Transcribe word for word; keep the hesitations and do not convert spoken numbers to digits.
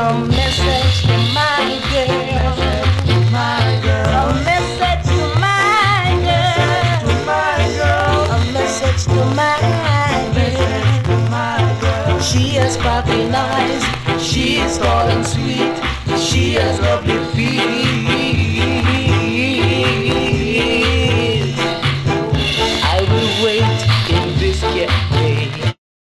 A message to my girl, my girl. A message to my girl, to my girl. A message to my girl, my girl. She has sparkling eyes, she is tall and sweet, she has lovely